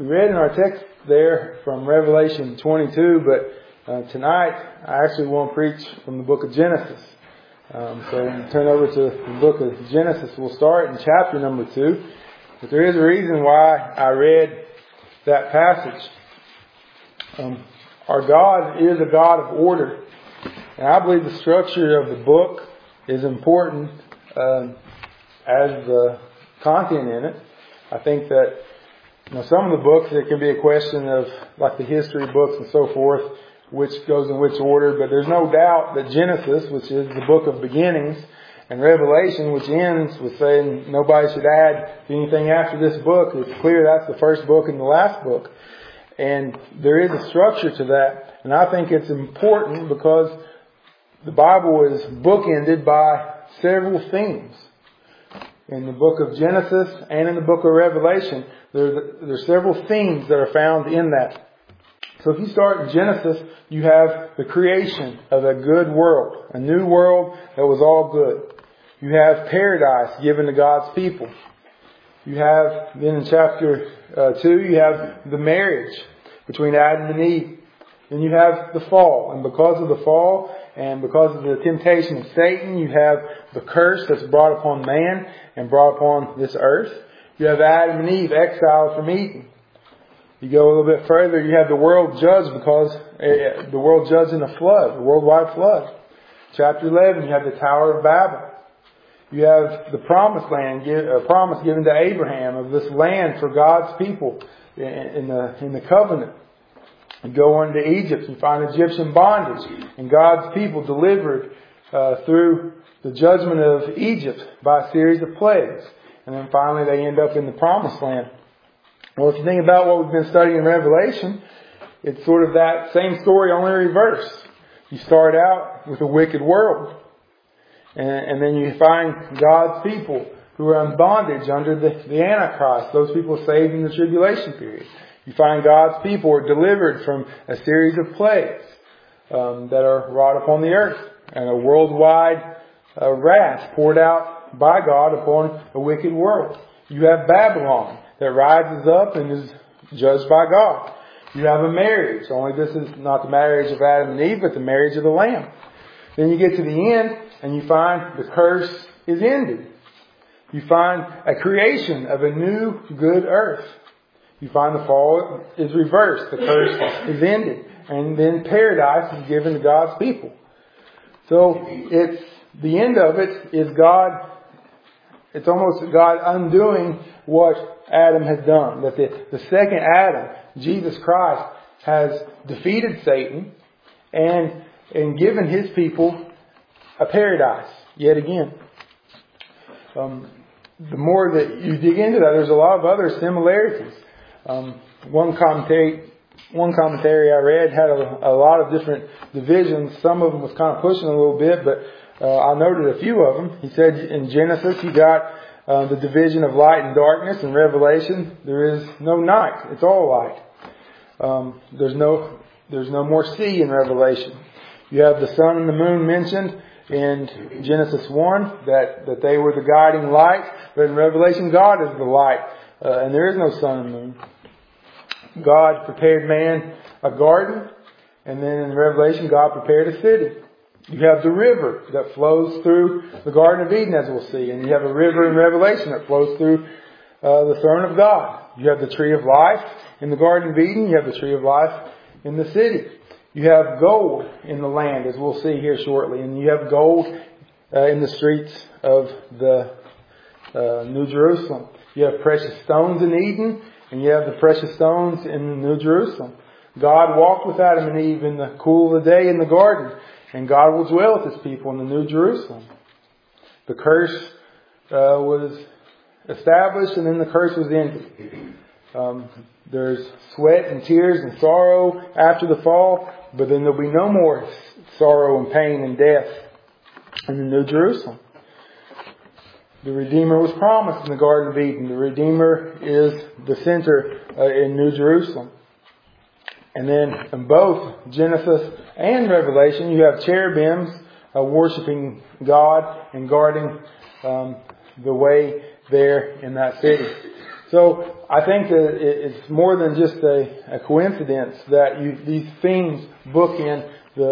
We read in our text there from Revelation 22, but tonight I actually want to preach from the book of Genesis. So when we turn over to the book of Genesis, we'll start in chapter number 2. But there is a reason why I read that passage. Our God is a God of order. And I believe the structure of the book is important as the content in it. I think that some of the books, it can be a question of like the history books and so forth, which goes in which order. But there's no doubt that Genesis, which is the book of beginnings, and Revelation, which ends with saying nobody should add anything after this book, it's clear that's the first book and the last book. And there is a structure to that. And I think it's important because the Bible is bookended by several themes. In the book of Genesis and in the book of Revelation, there's several themes that are found in that. So if you start in Genesis, you have the creation of a good world, a new world that was all good. You have paradise given to God's people. You have, then in chapter 2, you have the marriage between Adam and Eve. Then you have the fall. And because of the fall and because of the temptation of Satan, you have the curse that's brought upon man and brought upon this earth. You have Adam and Eve exiled from Eden. You go a little bit further, you have the world judged because the world judged in a flood, a worldwide flood. Chapter 11, you have the Tower of Babel. You have the promised land, a promise given to Abraham of this land for God's people in the covenant. You go on to Egypt, you find Egyptian bondage, and God's people delivered through the judgment of Egypt by a series of plagues. And then finally they end up in the promised land. Well, if you think about what we've been studying in Revelation, it's sort of that same story, only reverse. You start out with a wicked world. And then you find God's people who are in bondage under the Antichrist. Those people saved in the tribulation period. You find God's people are delivered from a series of plagues that are wrought upon the earth. And a worldwide wrath poured out by God upon a wicked world. You have Babylon that rises up and is judged by God. You have a marriage. Only this is not the marriage of Adam and Eve, but the marriage of the Lamb. Then you get to the end and you find the curse is ended. You find a creation of a new good earth. You find the fall is reversed. The curse is ended. And then paradise is given to God's people. So it's the end of it is God. It's almost God undoing what Adam had done. That the second Adam, Jesus Christ, has defeated Satan and given his people a paradise yet again. The more that you dig into that, there's a lot of other similarities. One commentary I read had a lot of different divisions. Some of them was kind of pushing a little bit, but I noted a few of them. He said in Genesis you got the division of light and darkness. In Revelation there is no night; it's all light. There's no more sea in Revelation. You have the sun and the moon mentioned in Genesis 1 that they were the guiding light, but in Revelation God is the light, and there is no sun and moon. God prepared man a garden, and then in Revelation God prepared a city. You have the river that flows through the Garden of Eden, as we'll see, and you have a river in Revelation that flows through the throne of God. You have the tree of life in the Garden of Eden. You have the tree of life in the city. You have gold in the land, as we'll see here shortly, and you have gold in the streets of the New Jerusalem. You have precious stones in Eden, and you have the precious stones in the New Jerusalem. God walked with Adam and Eve in the cool of the day in the garden, and God will dwell with His people in the New Jerusalem. The curse was established, and then the curse was ended. There's sweat and tears and sorrow after the fall, but then there'll be no more sorrow and pain and death in the New Jerusalem. The Redeemer was promised in the Garden of Eden. The Redeemer is the center in New Jerusalem. And then in both Genesis and Revelation, you have cherubims worshiping God and guarding the way there in that city. So I think that it's more than just a coincidence that these themes bookend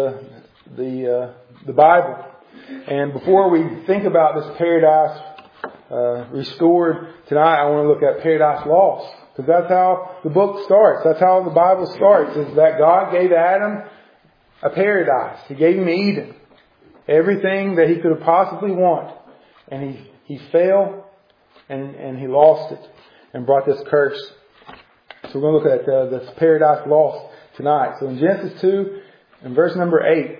the Bible. And before we think about this paradise restored tonight, I want to look at paradise lost, because that's how the book starts. That's how the Bible starts, is that God gave Adam a paradise. He gave him Eden. Everything that he could have possibly want. And he fell and he lost it and brought this curse. So we're going to look at this paradise lost tonight. So in Genesis 2, in verse number 8,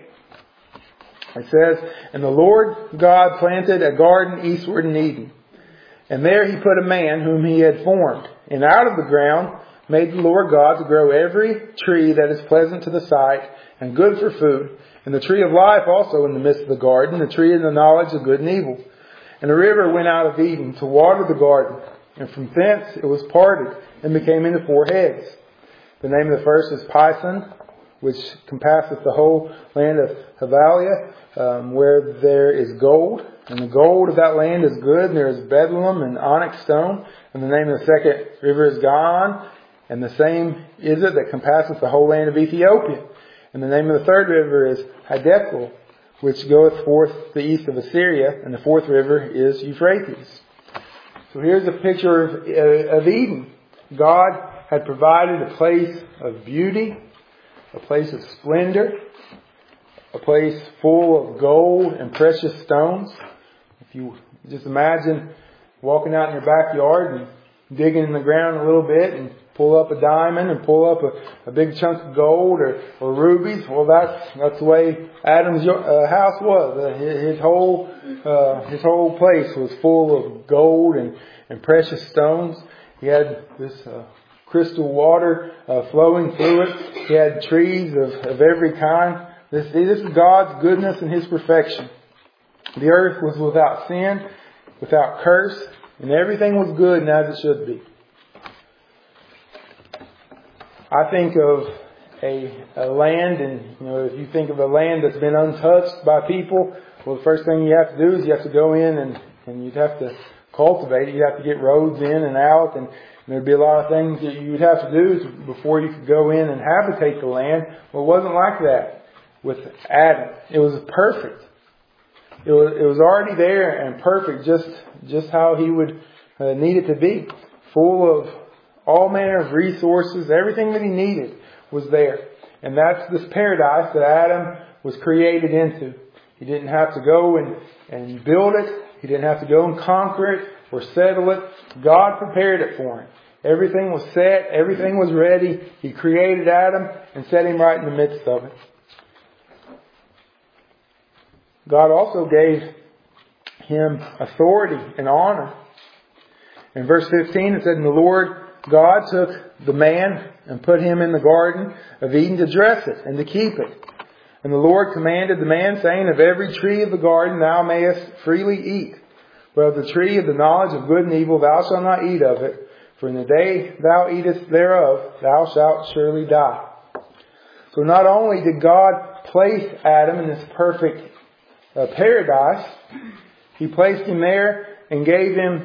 it says, "And the Lord God planted a garden eastward in Eden. And there he put a man whom he had formed. And out of the ground made the Lord God to grow every tree that is pleasant to the sight and good for food, and the tree of life also in the midst of the garden, the tree of the knowledge of good and evil. And a river went out of Eden to water the garden, and from thence it was parted and became into 4 heads. The name of the first is Pison, which compasseth the whole land of Havalia, where there is gold. And the gold of that land is good, and there is bdellium and onyx stone. And the name of the second river is Gihon, and the same is it that compasseth the whole land of Ethiopia. And the name of the third river is Hiddekel, which goeth forth the east of Assyria, and the fourth river is Euphrates." So here's a picture of Eden. God had provided a place of beauty, a place of splendor, a place full of gold and precious stones. If you just imagine walking out in your backyard and digging in the ground a little bit and pull up a diamond and pull up a big chunk of gold or rubies. Well, that's the way Adam's house was. His whole place was full of gold and precious stones. He had this crystal water flowing through it. He had trees of every kind. This is God's goodness and His perfection. The earth was without sin, without curse, and everything was good and as it should be. I think of a land, and if you think of a land that's been untouched by people, well, the first thing you have to do is you have to go in and you'd have to cultivate it. You'd have to get roads in and out, and there'd be a lot of things that you'd have to do before you could go in and habitate the land. Well, it wasn't like that with Adam. It was perfect. It was already there and perfect, just how he would need it to be, full of all manner of resources. Everything that he needed was there. And that's this paradise that Adam was created into. He didn't have to go and build it. He didn't have to go and conquer it or settle it. God prepared it for him. Everything was set. Everything was ready. He created Adam and set him right in the midst of it. God also gave him authority and honor. In verse 15 it said, "And the Lord God took the man and put him in the garden of Eden to dress it and to keep it. And the Lord commanded the man, saying, Of every tree of the garden thou mayest freely eat, but of the tree of the knowledge of good and evil thou shalt not eat of it, for in the day thou eatest thereof thou shalt surely die." So not only did God place Adam in this perfect paradise, He placed him there and gave him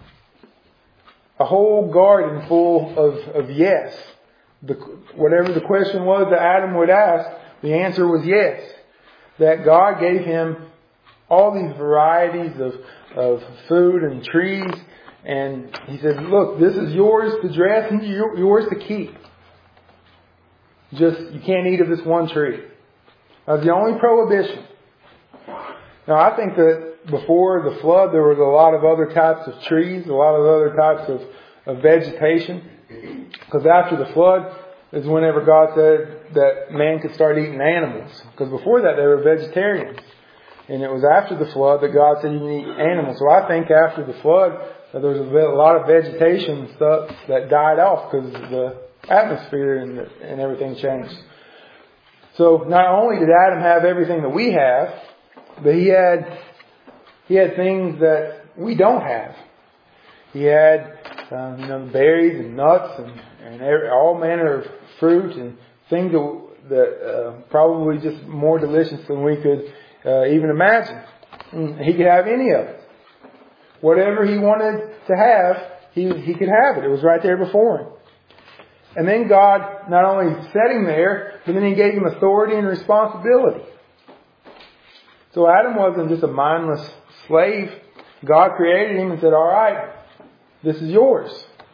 a whole garden full of yes. Whatever the question was that Adam would ask, the answer was yes. That God gave him all these varieties of food and trees, and He said, "Look, this is yours to dress and yours to keep. Just, you can't eat of this one tree." That was the only prohibition. Now, I think that before the flood, there was a lot of other types of trees, a lot of other types of vegetation. Because after the flood is whenever God said that man could start eating animals. Because before that, they were vegetarians. And it was after the flood that God said you can eat animals. So I think after the flood, there was a lot of vegetation and stuff that died off because the atmosphere and everything changed. So not only did Adam have everything that we have, but he had things that we don't have. He had berries and nuts and all manner of fruit and things that probably just more delicious than we could even imagine. And he could have any of it. Whatever he wanted to have, he could have it. It was right there before him. And then God not only set him there, but then He gave him authority and responsibility. So Adam wasn't just a mindless slave. God created him and said, all right, this is yours.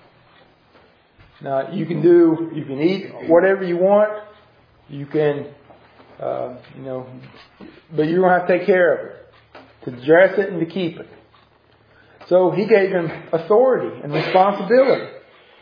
Now, you can eat whatever you want. You can, but you're going to have to take care of it. To dress it and to keep it. So He gave him authority and responsibility.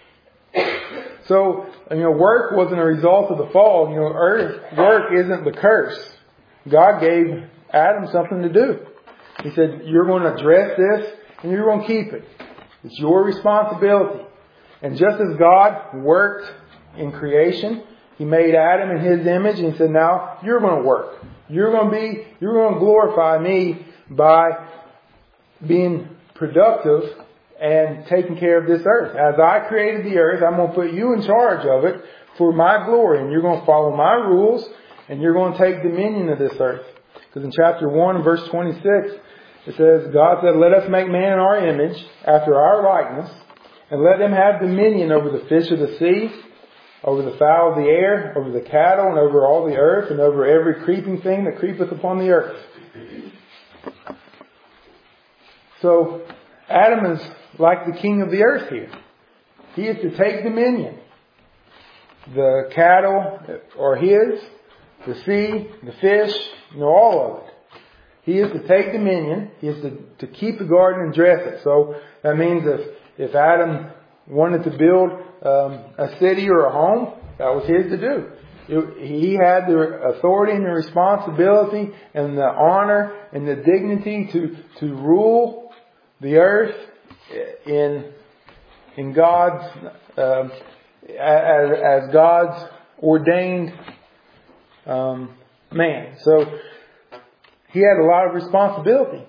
So, work wasn't a result of the fall. Work isn't the curse. God gave Adam something to do. He said, you're going to dress this and you're going to keep it. It's your responsibility. And just as God worked in creation, He made Adam in His image and He said, now you're going to work. You're going to glorify Me by being productive and taking care of this earth. As I created the earth, I'm going to put you in charge of it for My glory. And you're going to follow My rules and you're going to take dominion of this earth. Because in chapter 1 verse 26, it says, God said, let us make man in our image, after our likeness, and let them have dominion over the fish of the sea, over the fowl of the air, over the cattle, and over all the earth, and over every creeping thing that creepeth upon the earth. So, Adam is like the king of the earth here. He is to take dominion. The cattle are his, the sea, the fish, all of it. He is to take dominion. He is to keep the garden and dress it. So that means if Adam wanted to build a city or a home, that was his to do. He had the authority and the responsibility and the honor and the dignity to rule the earth in God's as God's ordained man. So he had a lot of responsibility.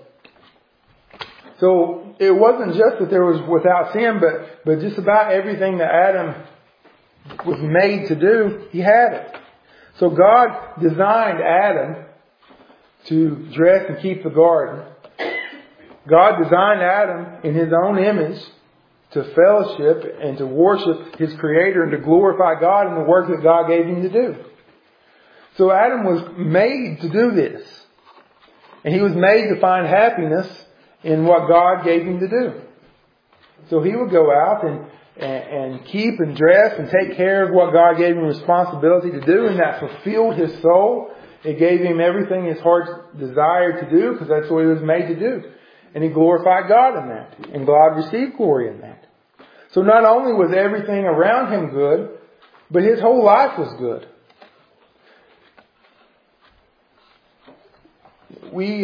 So it wasn't just that there was without sin, but just about everything that Adam was made to do, he had it. So God designed Adam to dress and keep the garden. God designed Adam in His own image to fellowship and to worship His Creator and to glorify God in the work that God gave him to do. So Adam was made to do this. And he was made to find happiness in what God gave him to do. So he would go out and keep and dress and take care of what God gave him responsibility to do, and that fulfilled his soul. It gave him everything his heart desired to do, because that's what he was made to do. And he glorified God in that. And God received glory in that. So not only was everything around him good, but his whole life was good. We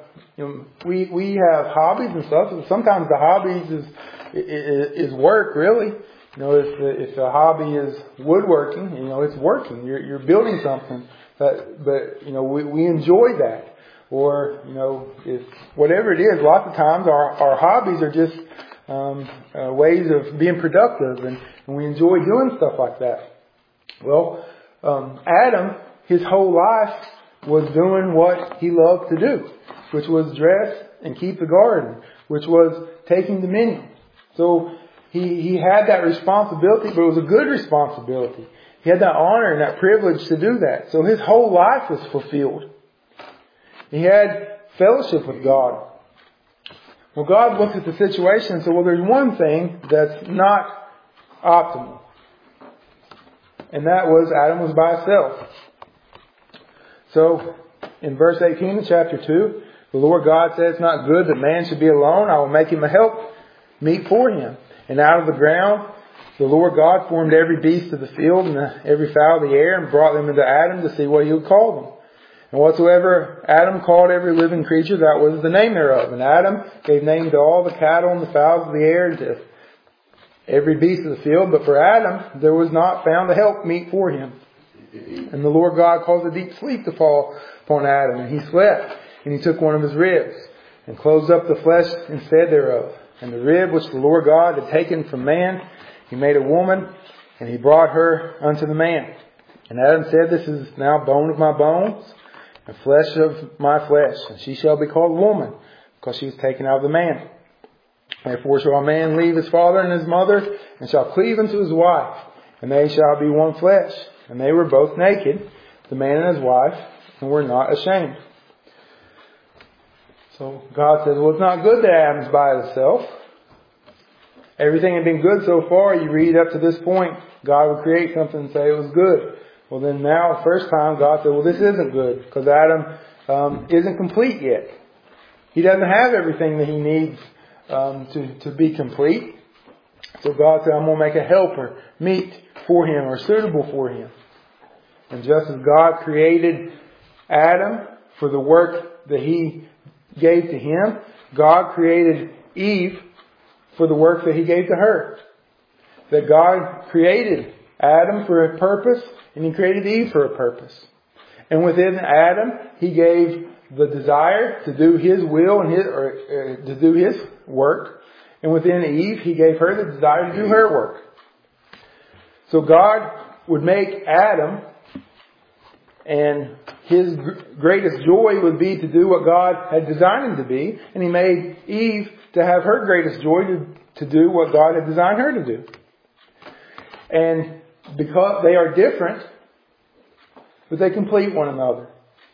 have hobbies and stuff. And sometimes the hobbies is work, really. If the hobby is woodworking, it's working. You're building something. But we enjoy that. Or, if whatever it is, lots of times our hobbies are just ways of being productive, and we enjoy doing stuff like that. Well, Adam, his whole life was doing what he loved to do, which was dress and keep the garden, which was taking dominion. So he had that responsibility, but it was a good responsibility. He had that honor and that privilege to do that. So his whole life was fulfilled. He had fellowship with God. Well, God looked at the situation and said, well, there's one thing that's not optimal. And that was Adam was by himself. So, in verse 18 of chapter 2, the Lord God said, it's not good that man should be alone. I will make him a help meet for him. And out of the ground, the Lord God formed every beast of the field and every fowl of the air and brought them into Adam to see what he would call them. And whatsoever Adam called every living creature, that was the name thereof. And Adam gave name to all the cattle and the fowls of the air and to every beast of the field. But for Adam, there was not found a help meet for him. And the Lord God caused a deep sleep to fall upon Adam. And he slept. And he took one of his ribs and closed up the flesh instead thereof. And the rib which the Lord God had taken from man, he made a woman, and he brought her unto the man. And Adam said, this is now bone of my bones, and flesh of my flesh. And she shall be called woman, because she was taken out of the man. Therefore shall a man leave his father and his mother, and shall cleave unto his wife, and they shall be one flesh. And they were both naked, the man and his wife, and were not ashamed. So God says, well, it's not good that Adam's by himself. Everything had been good so far. You read up to this point, God would create something and say it was good. Well, then now, first time, God said, well, this isn't good, because Adam isn't complete yet. He doesn't have everything that he needs to be complete. So God said, I'm going to make a helper meet for him or suitable for him. And just as God created Adam for the work that he gave to him, God created Eve for the work that he gave to her. That God created Adam for a purpose, and he created Eve for a purpose. And within Adam, he gave the desire to do his will and to do his work. And within Eve, he gave her the desire to do her work. So God would make Adam, and his greatest joy would be to do what God had designed him to be. And he made Eve to have her greatest joy to do what God had designed her to do. And because they are different, but they complete one another.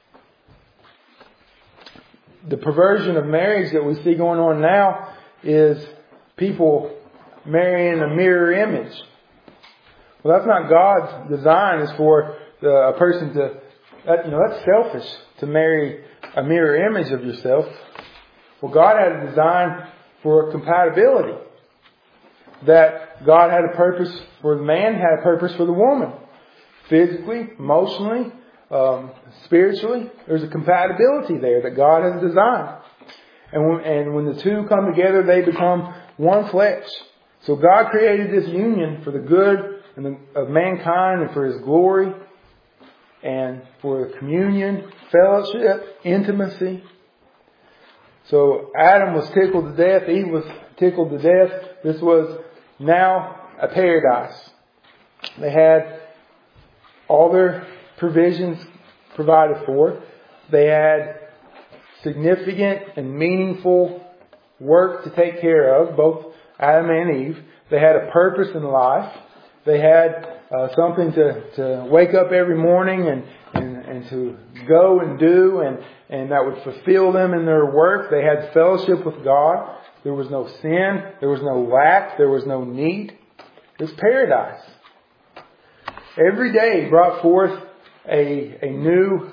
The perversion of marriage that we see going on now is people marrying a mirror image. Well, that's not God's design. Is for a person to, that's selfish to marry a mirror image of yourself. Well, God had a design for compatibility. That God had a purpose for the man, had a purpose for the woman. Physically, emotionally, spiritually, there's a compatibility there that God has designed. And when the two come together, they become one flesh. So God created this union for the good of mankind and for His glory and for communion, fellowship, intimacy. So Adam was tickled to death. Eve was tickled to death. This was now a paradise. They had all their provisions provided for. They had significant and meaningful work to take care of, both Adam and Eve. They had a purpose in life. They had something to wake up every morning and to go and do, and that would fulfill them in their work. They had fellowship with God. There was no sin. There was no lack. There was no need. It was paradise. Every day brought forth a new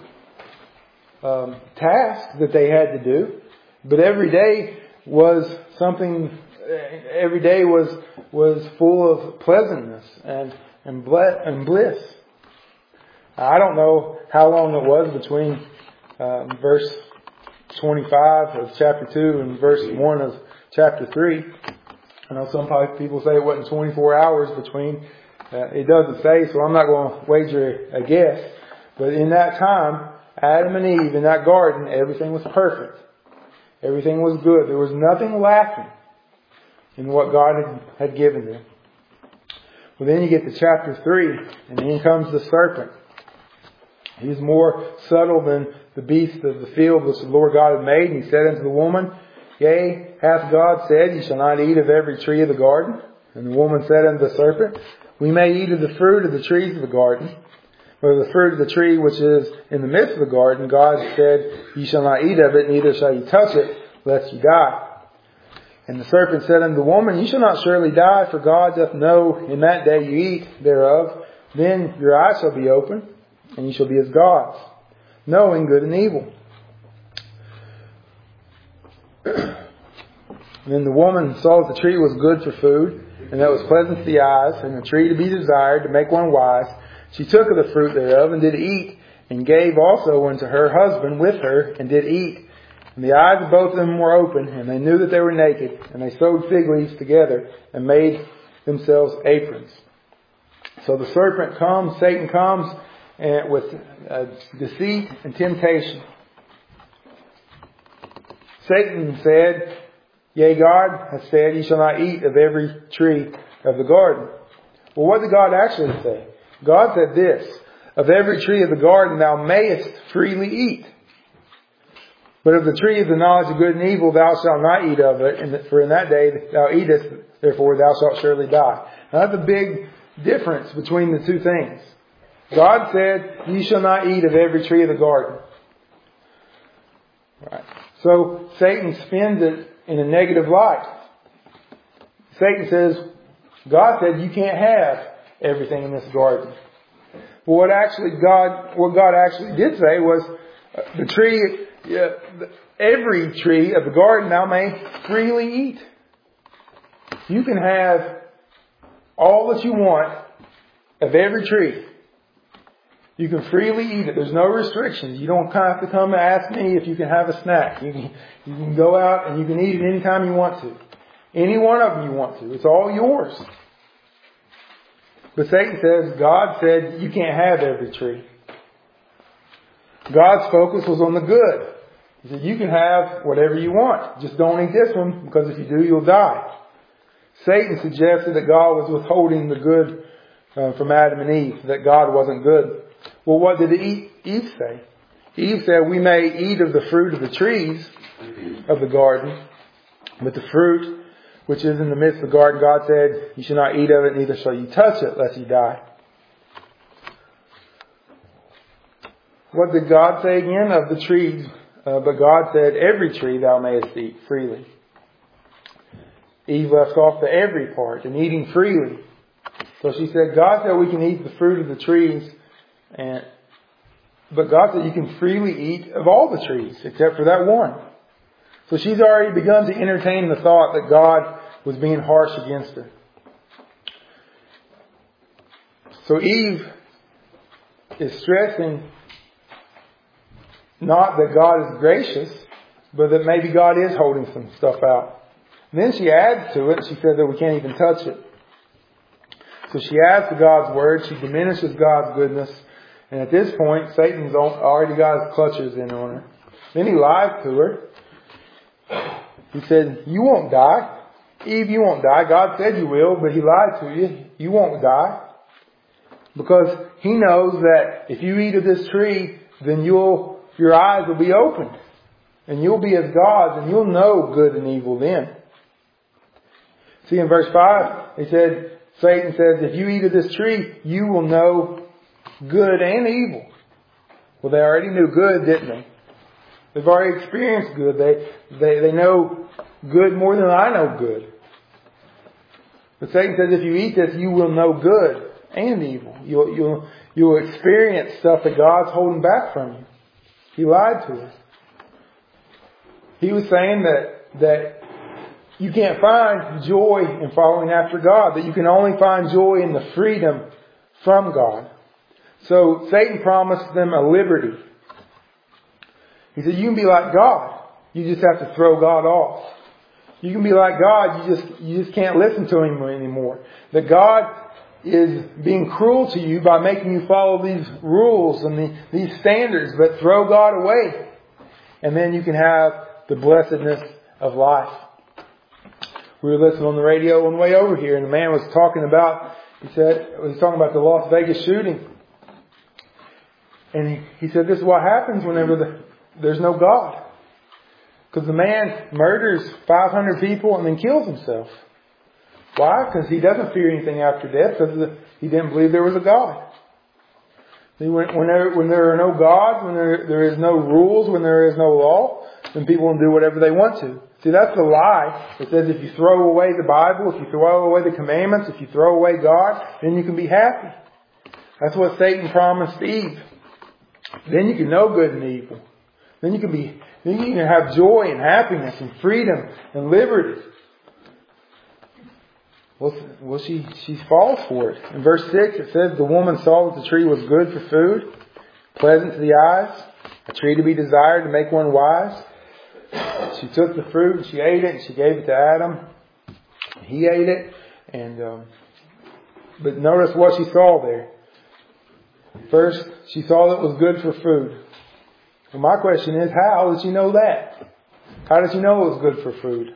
task that they had to do. But every day was something. Every day was full of pleasantness and bliss. I don't know how long it was between verse 25 of chapter 2 and verse 1 of chapter 3. I know some people say it wasn't 24 hours between. It doesn't say, so I'm not going to wager a guess. But in that time, Adam and Eve in that garden, everything was perfect. Everything was good. There was nothing lacking in what God had given them. Well, then you get to chapter 3, and in comes the serpent. He's more subtle than the beast of the field which the Lord God had made. And he said unto the woman, Yea, hath God said, Ye shall not eat of every tree of the garden? And the woman said unto the serpent, We may eat of the fruit of the trees of the garden. But of the fruit of the tree which is in the midst of the garden, God said, Ye shall not eat of it, neither shall ye touch it, lest ye die. And the serpent said unto the woman, Ye shall not surely die, for God doth know in that day you eat thereof, then your eyes shall be open, and ye shall be as gods, knowing good and evil. Then the woman saw that the tree was good for food, and that was pleasant to the eyes, and a tree to be desired to make one wise. She took of the fruit thereof, and did eat, and gave also unto her husband with her, and did eat. And the eyes of both of them were open, and they knew that they were naked, and they sewed fig leaves together, and made themselves aprons. So the serpent comes, Satan comes, with deceit and temptation. Satan said, Yea, God hath said, Ye shall not eat of every tree of the garden. Well, what did God actually say? God said this, Of every tree of the garden thou mayest freely eat. But of the tree of the knowledge of good and evil thou shalt not eat of it, for in that day thou eatest, therefore thou shalt surely die. Now that's a big difference between the two things. God said, you shall not eat of every tree of the garden. Right. So Satan spins it in a negative light. Satan says, God said you can't have everything in this garden. But what God actually did say was, the tree, every tree of the garden thou may freely eat. You can have all that you want of every tree. You can freely eat it. There's no restrictions. You don't have to come and ask me if you can have a snack. You can go out and you can eat it anytime you want to. Any one of them you want to. It's all yours. But Satan says, God said you can't have every tree. God's focus was on the good. He said, you can have whatever you want. Just don't eat this one, because if you do, you'll die. Satan suggested that God was withholding the good from Adam and Eve, that God wasn't good. Well, what did Eve say? Eve said, we may eat of the fruit of the trees of the garden, but the fruit which is in the midst of the garden, God said, you shall not eat of it, neither shall you touch it, lest you die. What did God say again? Of the trees. But God said, every tree thou mayest eat freely. Eve left off the every part and eating freely. So she said, God said we can eat the fruit of the trees, but God said you can freely eat of all the trees except for that one. So she's already begun to entertain the thought that God was being harsh against her. So Eve is stressing not that God is gracious, but that maybe God is holding some stuff out. And then she adds to it, she said that we can't even touch it. So she adds to God's word, she diminishes God's goodness, and at this point, Satan's already got his clutches in on her. Then he lied to her. He said, you won't die. Eve, you won't die. God said you will, but he lied to you. You won't die. Because he knows that if you eat of this tree, then your eyes will be opened. And you'll be as gods, and you'll know good and evil then. See, in verse 5, Satan says, if you eat of this tree, you will know good and evil. Well, they already knew good, didn't they? They've already experienced good. They know good more than I know good. But Satan says, if you eat this, you will know good and evil. You'll experience stuff that God's holding back from you. He lied to us. He was saying that you can't find joy in following after God, that you can only find joy in the freedom from God. So Satan promised them a liberty. He said, you can be like God. You just have to throw God off. You can be like God. You just can't listen to Him anymore. That God is being cruel to you by making you follow these rules and these standards, but throw God away. And then you can have the blessedness of life. We were listening on the radio on the way over here, and the man was talking about, he was talking about the Las Vegas shooting. And he said, this is what happens whenever there's no God. Because the man murders 500 people and then kills himself. Why? Because he doesn't fear anything after death, because he didn't believe there was a God. See, when there are no gods, when there is no rules, when there is no law, then people will do whatever they want to. See, that's the lie. It says if you throw away the Bible, if you throw away the commandments, if you throw away God, then you can be happy. That's what Satan promised Eve. Then you can know good and evil. Then you can have joy and happiness and freedom and liberty. Well, she falls for it. In verse 6 it says, the woman saw that the tree was good for food, pleasant to the eyes, a tree to be desired to make one wise. She took the fruit and she ate it and she gave it to Adam. He ate it. But notice what she saw there. First, she saw that it was good for food. Well, my question is, how did she know that? How did she know it was good for food?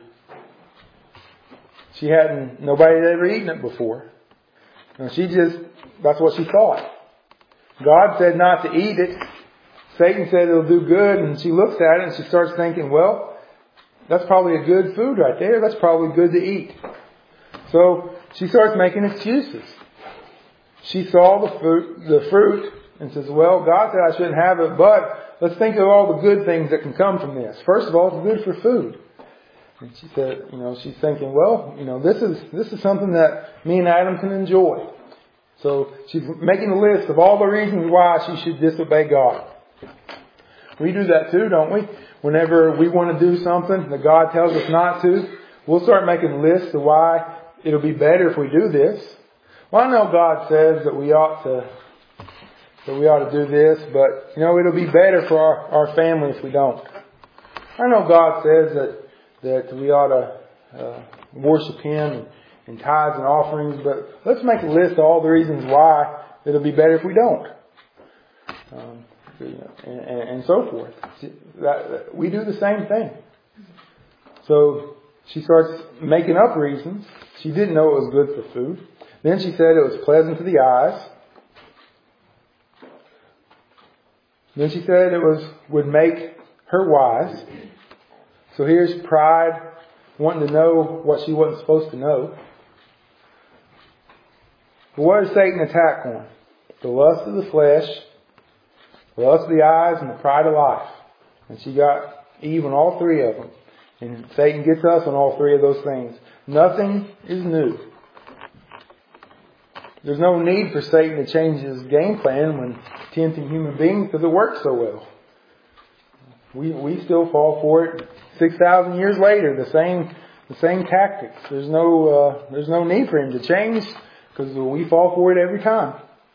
Nobody had ever eaten it before. And that's what she thought. God said not to eat it. Satan said it'll do good, and she looks at it and she starts thinking, well, that's probably a good food right there. That's probably good to eat. So she starts making excuses. She saw the fruit and says, well, God said I shouldn't have it, but let's think of all the good things that can come from this. First of all, it's good for food. And she said, she's thinking, well, this is something that me and Adam can enjoy. So she's making a list of all the reasons why she should disobey God. We do that too, don't we? Whenever we want to do something that God tells us not to, we'll start making lists of why it'll be better if we do this. Well, I know God says that we ought to do this, but it'll be better for our family if we don't. I know God says that we ought to worship Him and tithes and offerings, but let's make a list of all the reasons why it'll be better if we don't. And so forth. We do the same thing. So she starts making up reasons. She didn't know it was good for food. Then she said it was pleasant to the eyes. Then she said it would make her wise. So here's pride, wanting to know what she wasn't supposed to know. But what does Satan attack on? The lust of the flesh, the lust of the eyes, and the pride of life. And she got Eve on all three of them. And Satan gets us on all three of those things. Nothing is new. There's no need for Satan to change his game plan when tempting human beings because it works so well. We still fall for it 6,000 years later. The same tactics. There's no need for him to change because we fall for it every time.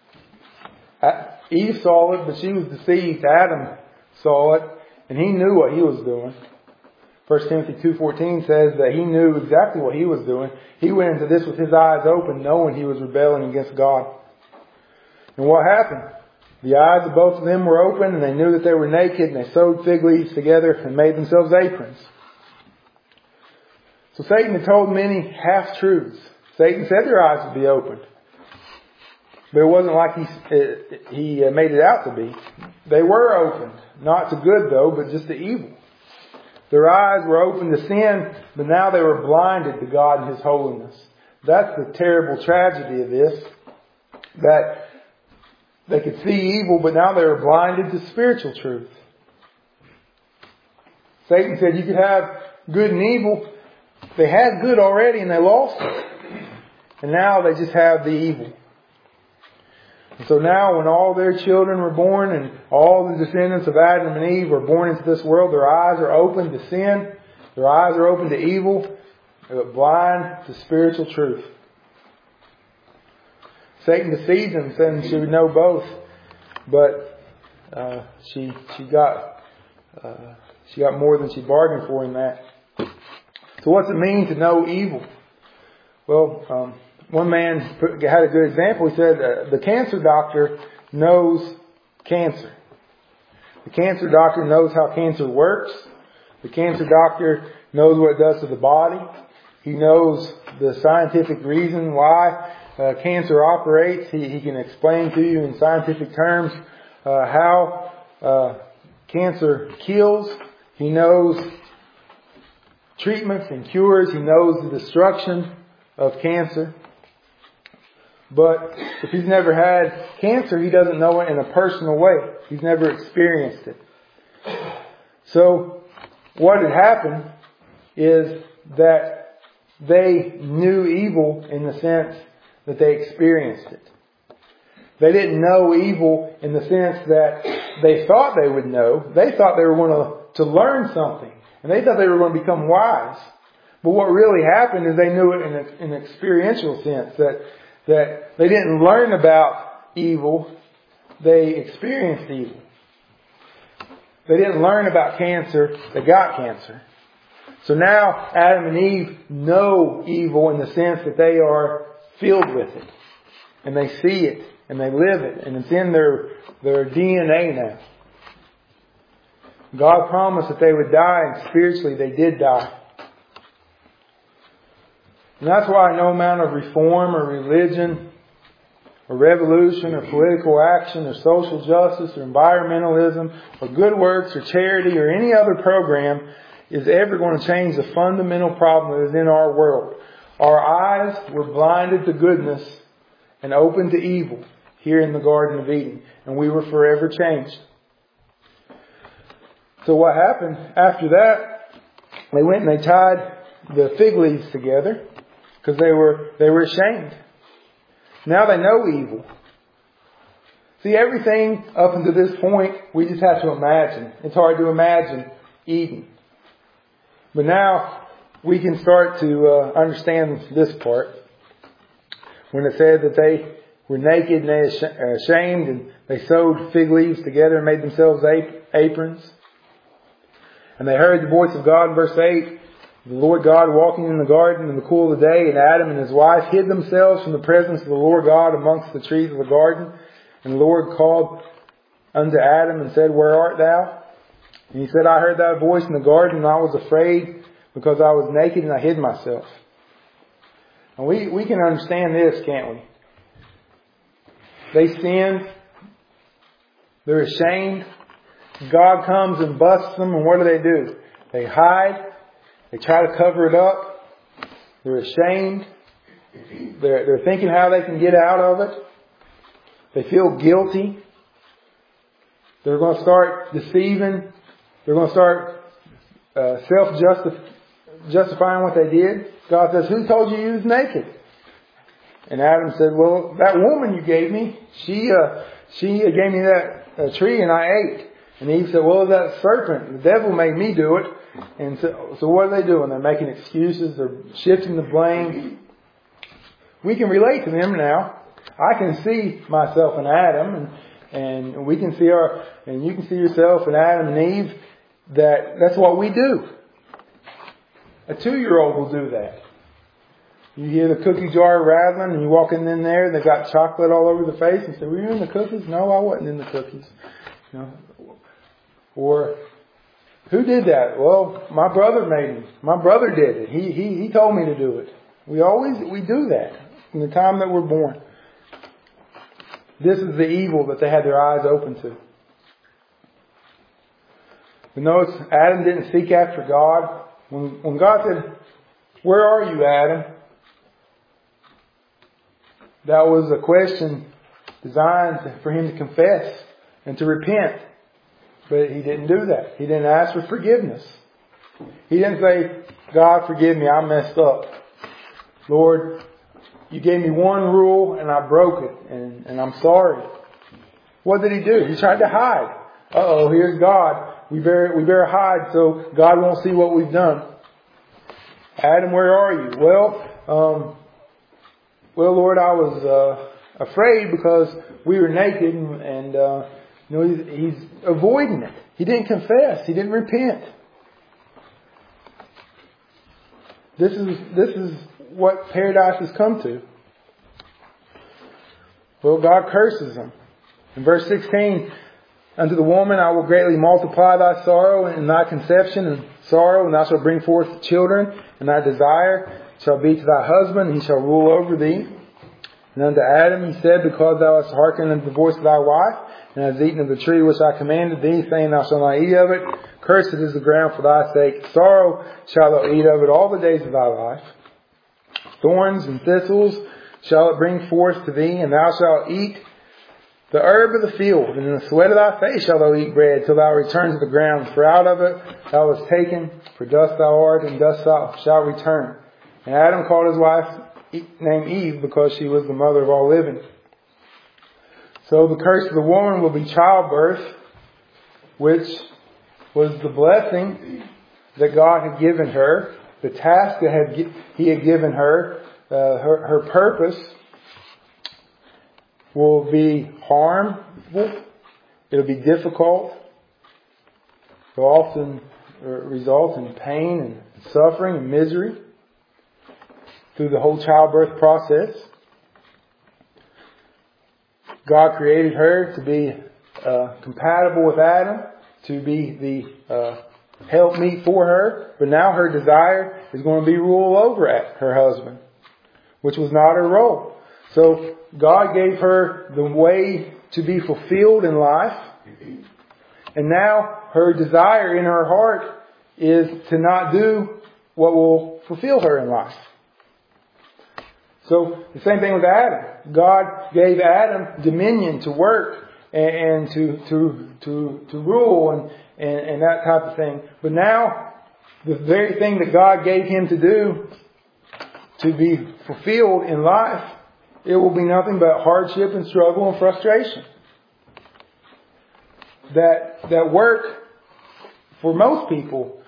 Eve saw it, but she was deceived. Adam saw it, and he knew what he was doing. 1 Timothy 2:14 says that he knew exactly what he was doing. He went into this with his eyes open, knowing he was rebelling against God. And what happened? The eyes of both of them were open, and they knew that they were naked, and they sewed fig leaves together and made themselves aprons. So Satan had told many half-truths. Satan said their eyes would be opened. But it wasn't like he made it out to be. They were opened. Not to good though, but just to evil. Their eyes were open to sin, but now they were blinded to God and His holiness. That's the terrible tragedy of this. That they could see evil, but now they were blinded to spiritual truth. Satan said you could have good and evil. They had good already and they lost it. And now they just have the evil. And so now when all their children were born and all the descendants of Adam and Eve were born into this world, their eyes are open to sin. Their eyes are open to evil. They're blind to spiritual truth. Satan deceived them, saying she would know both. But she got more than she bargained for in that. So what's it mean to know evil? Well, one man had a good example. He said the cancer doctor knows cancer. The cancer doctor knows how cancer works. The cancer doctor knows what it does to the body. He knows the scientific reason why cancer operates. He can explain to you in scientific terms how cancer kills. He knows treatments and cures. He knows the destruction of cancer. But if he's never had cancer, he doesn't know it in a personal way. He's never experienced it. So what had happened is that they knew evil in the sense that they experienced it. They didn't know evil in the sense that they thought they would know. They thought they were going to learn something. And they thought they were going to become wise. But what really happened is they knew it in an experiential sense. That they didn't learn about evil. They experienced evil. They didn't learn about cancer. They got cancer. So now Adam and Eve know evil in the sense that they are filled with it. And they see it. And they live it. And it's in their DNA now. God promised that they would die, and spiritually they did die. And that's why no amount of reform or religion or revolution or political action or social justice or environmentalism or good works or charity or any other program is ever going to change the fundamental problem that is in our world. Our eyes were blinded to goodness and open to evil here in the Garden of Eden, and we were forever changed. So what happened after that, they went and they tied the fig leaves together because they were ashamed. Now they know evil. See, everything up until this point, we just have to imagine. It's hard to imagine Eden. But now we can start to understand this part. When it said that they were naked and they ashamed and they sewed fig leaves together and made themselves aprons. And they heard the voice of God in verse 8. The Lord God walking in the garden in the cool of the day, and Adam and his wife hid themselves from the presence of the Lord God amongst the trees of the garden. And the Lord called unto Adam and said, Where art thou? And he said, I heard thy voice in the garden, and I was afraid because I was naked and I hid myself. And we can understand this, can't we? They sinned. They're ashamed. God comes and busts them, and what do? They hide. They try to cover it up. They're ashamed. They're thinking how they can get out of it. They feel guilty. They're going to start deceiving. They're going to start self-justifying what they did. God says, who told you was naked? And Adam said, well, that woman you gave me, she gave me that tree and I ate. And Eve said, well, that serpent, the devil made me do it. And so what are they doing? They're making excuses. They're shifting the blame. We can relate to them now. I can see myself in Adam, and we can see and you can see yourself in Adam and Eve. That's what we do. A 2-year-old will do that. You hear the cookie jar rattling, and you walk in there, and they've got chocolate all over the face, and say, "Were you in the cookies?" No, I wasn't in the cookies. You know. Or, who did that? Well, my brother made me. My brother did it. He told me to do it. We do that from the time that we're born. This is the evil that they had their eyes open to. But notice, Adam didn't seek after God. When God said, "Where are you, Adam?" That was a question designed for him to confess and to repent. But he didn't do that. He didn't ask for forgiveness. He didn't say, God, forgive me, I messed up. Lord, you gave me one rule and I broke it and I'm sorry. What did he do? He tried to hide. Uh-oh, here's God. We better hide so God won't see what we've done. Adam, where are you? Well, Lord, I was afraid because we were naked and he's avoiding it. He didn't confess. He didn't repent. This is what paradise has come to. Well, God curses him. In verse 16, unto the woman I will greatly multiply thy sorrow and thy conception and sorrow, and thou shalt bring forth children, and thy desire shall be to thy husband, and he shall rule over thee. And unto Adam he said, because thou hast hearkened unto the voice of thy wife, and hast eaten of the tree which I commanded thee, saying, thou shalt not eat of it. Cursed is the ground for thy sake. Sorrow shalt thou eat of it all the days of thy life. Thorns and thistles shall it bring forth to thee, and thou shalt eat the herb of the field, and in the sweat of thy face shalt thou eat bread, till thou return to the ground. For out of it thou wast taken, for dust thou art, and dust thou shalt return. And Adam called his wife named Eve, because she was the mother of all living. So the curse of the woman will be childbirth, which was the blessing that God had given her, the task that He had given her, her purpose will be harmful. It'll be difficult. It'll often result in pain and suffering and misery through the whole childbirth process. God created her to be compatible with Adam, to be the helpmeet for her. But now her desire is going to be rule over her husband, which was not her role. So God gave her the way to be fulfilled in life. And now her desire in her heart is to not do what will fulfill her in life. So the same thing with Adam. God gave Adam dominion to work and to rule and that type of thing. But now the very thing that God gave him to do to be fulfilled in life, it will be nothing but hardship and struggle and frustration. That work for most people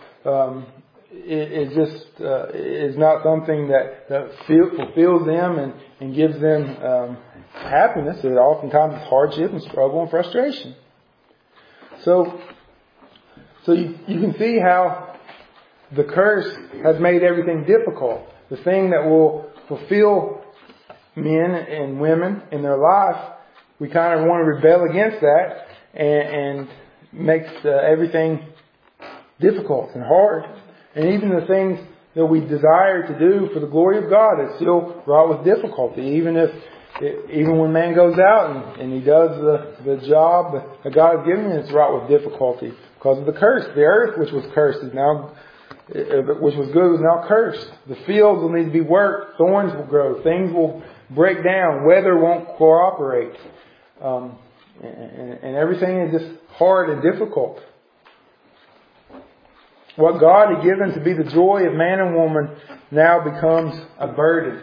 is not something that fulfills them and gives them happiness. It oftentimes is hardship and struggle and frustration. So you can see how the curse has made everything difficult. The thing that will fulfill men and women in their life, we kind of want to rebel against that and makes everything difficult and hard. And even the things that we desire to do for the glory of God is still wrought with difficulty. Even when man goes out and he does the job that God has given him, it's wrought with difficulty because of the curse. The earth, which was cursed, which was good, is now cursed. The fields will need to be worked. Thorns will grow. Things will break down. Weather won't cooperate. And everything is just hard and difficult. What God had given to be the joy of man and woman now becomes a burden.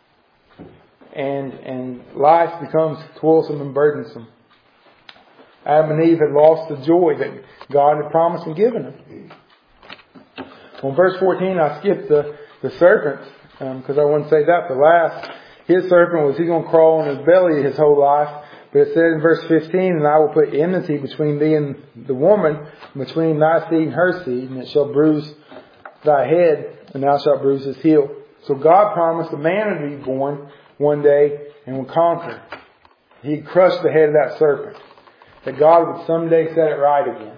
And life becomes toilsome and burdensome. Adam and Eve had lost the joy that God had promised and given them. Well, in verse 14, I skipped the serpent because I want to say that for last. His serpent was he's going to crawl on his belly his whole life. But it says in verse 15, and I will put enmity between thee and the woman, between thy seed and her seed, and it shall bruise thy head, and thou shalt bruise his heel. So God promised a man would be born one day and would conquer. He'd crush the head of that serpent. That God would someday set it right again.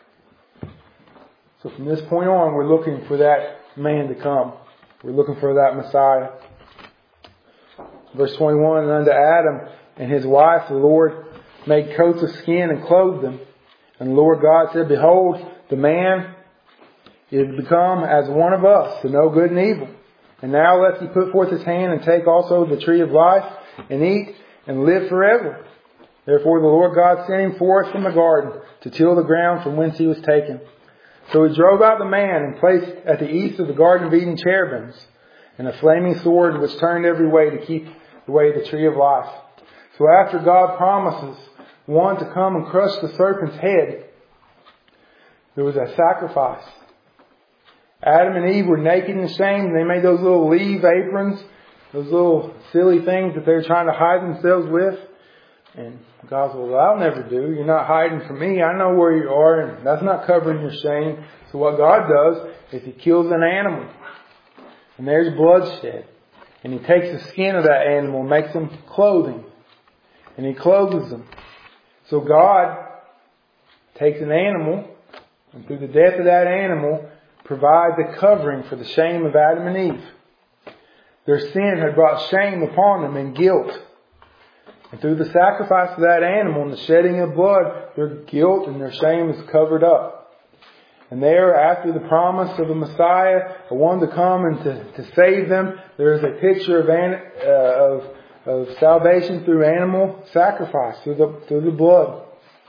So from this point on, we're looking for that man to come. We're looking for that Messiah. Verse 21, and unto Adam and his wife the Lord made coats of skin and clothed them. And the Lord God said, behold, the man is become as one of us, to know good and evil. And now lest he put forth his hand and take also the tree of life and eat and live forever. Therefore the Lord God sent him forth from the garden to till the ground from whence he was taken. So he drove out the man and placed at the east of the Garden of Eden cherubims and a flaming sword which turned every way to keep away the tree of life. So after God promises one to come and crush the serpent's head, there was a sacrifice. Adam and Eve were naked and ashamed. They made those little leaf aprons, those little silly things that they were trying to hide themselves with. And God said, well, I'll never do. You're not hiding from me. I know where you are, and that's not covering your shame. So what God does is He kills an animal. And there's bloodshed. And He takes the skin of that animal and makes them clothing. And He clothes them. So God takes an animal, and through the death of that animal, provides a covering for the shame of Adam and Eve. Their sin had brought shame upon them and guilt. And through the sacrifice of that animal and the shedding of blood, their guilt and their shame is covered up. And there, after the promise of a Messiah, a one to come and to save them, there is a picture of salvation through animal sacrifice, through the blood.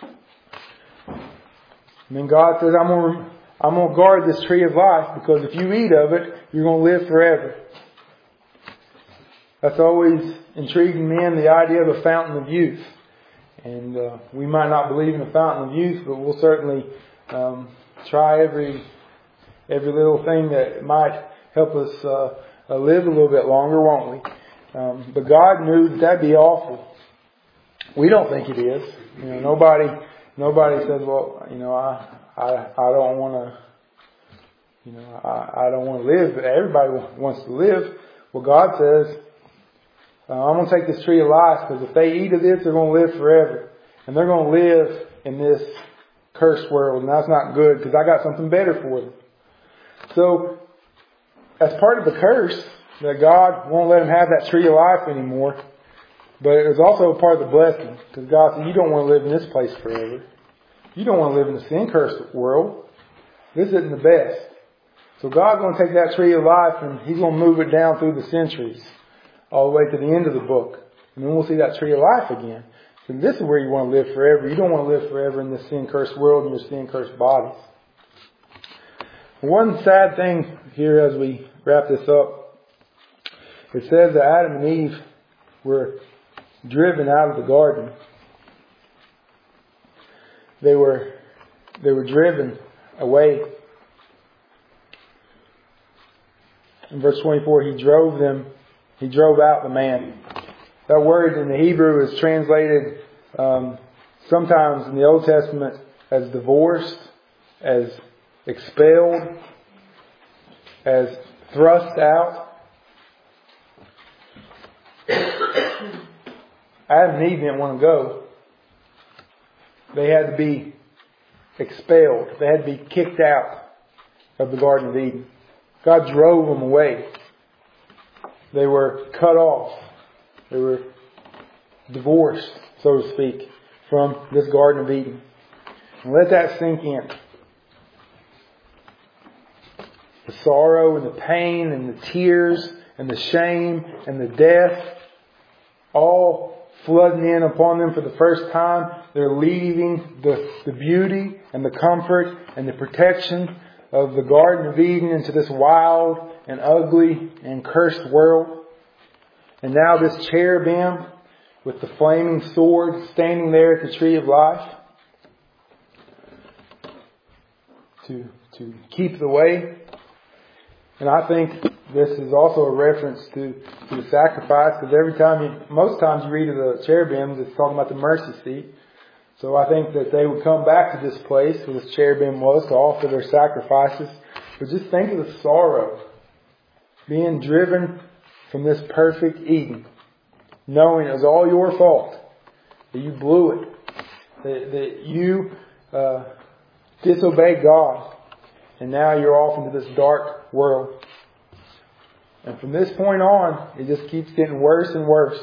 And then God says, I'm going to guard this tree of life, because if you eat of it, you're going to live forever. That's always intriguing me, the idea of a fountain of youth. And we might not believe in a fountain of youth, but we'll certainly try every little thing that might help us live a little bit longer, won't we? But God knew that'd be awful. We don't think it is. Nobody says, well, I don't want to, I don't want to live. But everybody wants to live. Well, God says, I'm going to take this tree of life, because if they eat of this, they're going to live forever. And they're going to live in this cursed world. And that's not good, because I got something better for them. So, as part of the curse, that God won't let them have that tree of life anymore, But it was also a part of the blessing. Because God said, you don't want to live in this place forever. You don't want to live in the sin-cursed world. This isn't the best. So God's going to take that tree of life and He's going to move it down through the centuries. All the way to the end of the book. And then we'll see that tree of life again. So this is where you want to live forever. You don't want to live forever in this sin-cursed world and your sin-cursed bodies. One sad thing here as we wrap this up. It says that Adam and Eve were driven out of the garden. They were driven away. In verse 24, He drove out the man. That word in the Hebrew is translated sometimes in the Old Testament as divorced, as expelled, as thrust out. Adam and Eve didn't want to go. They had to be expelled. They had to be kicked out of the Garden of Eden. God drove them away. They were cut off. They were divorced, so to speak, from this Garden of Eden. And let that sink in. The sorrow and the pain and the tears and the shame and the death all flooding in upon them for the first time. They're leaving the beauty and the comfort and the protection of the Garden of Eden into this wild and ugly and cursed world. And now this cherubim with the flaming sword standing there at the tree of life to keep the way. And I think this is also a reference to the sacrifice, because most times you read of the cherubims, it's talking about the mercy seat. So I think that they would come back to this place where this cherubim was to offer their sacrifices. But just think of the sorrow. Being driven from this perfect Eden. Knowing it was all your fault. That you blew it. That you disobeyed God. And now you're off into this dark world. And from this point on, it just keeps getting worse and worse.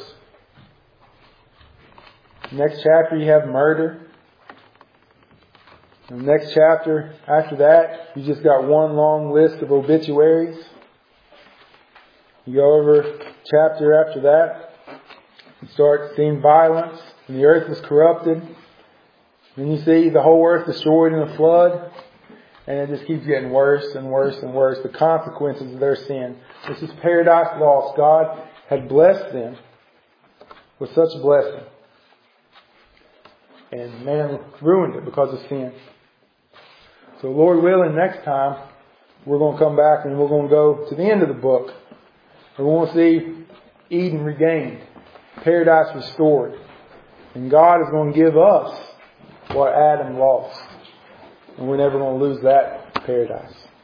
Next chapter you have murder. And the next chapter after that, you just got one long list of obituaries. You go over chapter after that, you start seeing violence, and the earth was corrupted. Then you see the whole earth destroyed in a flood, and it just keeps getting worse and worse and worse. The consequences of their sin. This is paradise lost. God had blessed them with such a blessing. And man ruined it because of sin. So Lord willing, next time we're going to come back and we're going to go to the end of the book. We're going to see Eden regained, paradise restored. And God is going to give us what Adam lost. And we're never going to lose that paradise.